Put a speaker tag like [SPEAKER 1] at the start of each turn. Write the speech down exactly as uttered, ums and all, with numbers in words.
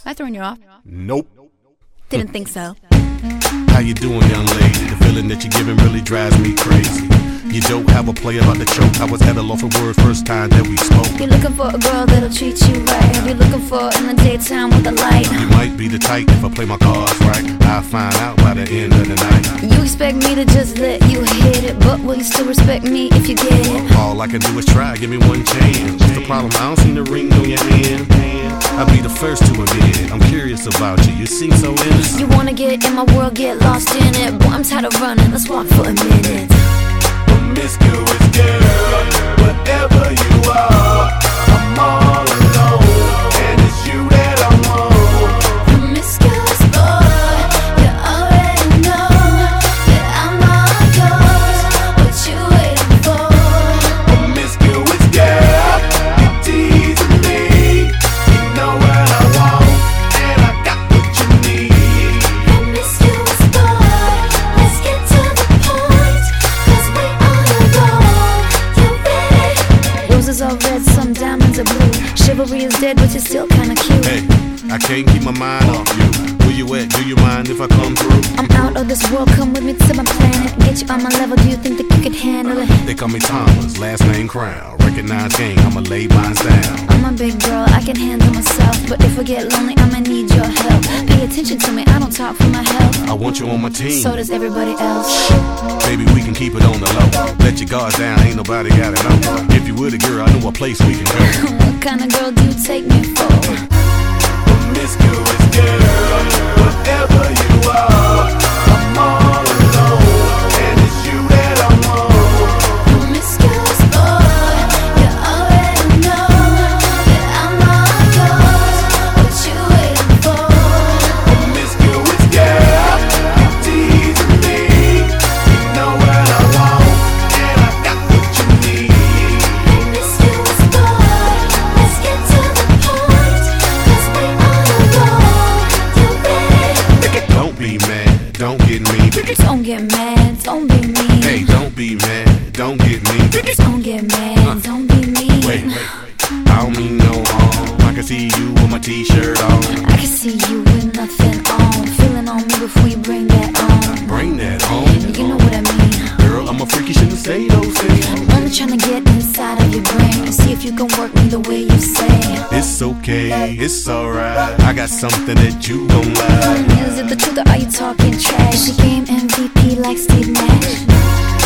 [SPEAKER 1] I thrown you off?
[SPEAKER 2] Nope.
[SPEAKER 1] Didn't think so.
[SPEAKER 2] How you doing, young lady? The feeling that you're giving really drives me crazy. You don't have a play about the choke. I was at a loss for word first time that we spoke.
[SPEAKER 1] You're looking for a girl that'll treat you right. You're looking for in the daytime with the light.
[SPEAKER 2] You might be the type if I play my cards right. I'll find out by the end of the night.
[SPEAKER 1] You expect me to just let you hit it, but will you still respect me if you get it?
[SPEAKER 2] All I can do is try, give me one chance. What's the problem? I don't see the ring on your hand. I'll be the first to admit it. I'm curious about you, you seem so innocent.
[SPEAKER 1] You wanna get in my world, get lost in it. Boy, I'm tired of running, let's walk for a minute.
[SPEAKER 2] Promiscuous girl, whatever you are, I'm all alone, and it's you that I want.
[SPEAKER 1] Promiscuous boy, you already know that I'm all yours. What you waiting for?
[SPEAKER 2] Promiscuous girl, you're teasing me. You know what I want, and I got what you need.
[SPEAKER 1] Promiscuous boy, let's get to the point, 'cause we on a roll. You ready? Roses are red, some diamonds are blue. Chivalry is dead, but you're still kinda cute.
[SPEAKER 2] Hey, I can't keep my mind off you. Where you at? Do you mind if I come through?
[SPEAKER 1] I'm out of this world, come with me to my planet. Get you on my level, do you think that you could handle it?
[SPEAKER 2] They call me Thomas, last name Crown. Recognize gang, I'ma lay mine down.
[SPEAKER 1] I'm a big girl, I can handle myself. But if I get lonely, I'ma need your help. Pay attention to me, I don't talk for my health.
[SPEAKER 2] I want you on my team.
[SPEAKER 1] So does everybody else.
[SPEAKER 2] Baby, we can keep it on the low. Let your guard down, ain't nobody gotta know. If you with a girl, I know a place we can go.
[SPEAKER 1] What kind of girl do you take me for?
[SPEAKER 2] Promiscuous girl, whatever you are, I'm all alone, and it's you that I want.
[SPEAKER 1] Promiscuous boy, you already know that I'm all yours. What you waiting for?
[SPEAKER 2] Promiscuous girl, you teasing me. You know what I want, and I got what you need.
[SPEAKER 1] Promiscuous boy, let's get to the point, 'cause we on a roll. You ready?
[SPEAKER 2] Don't be mad, don't get me.
[SPEAKER 1] Don't get mad, don't be mean.
[SPEAKER 2] Hey, don't be mad, don't get me.
[SPEAKER 1] Don't get mad, don't be mean.
[SPEAKER 2] Wait, wait, I don't mean no harm. I can see you with my t-shirt on.
[SPEAKER 1] I can see you with nothing on. Feeling on me before you bring that on.
[SPEAKER 2] Bring that home.
[SPEAKER 1] You know what I mean.
[SPEAKER 2] Girl, I'm a freak, you shouldn't say those things.
[SPEAKER 1] I'm only trying to get inside of your brain and see if you can work me the way you say.
[SPEAKER 2] It's okay, it's alright. I got something that you gon' like.
[SPEAKER 1] Is it the truth or are you talking trash? She came M V P like Steve Nash.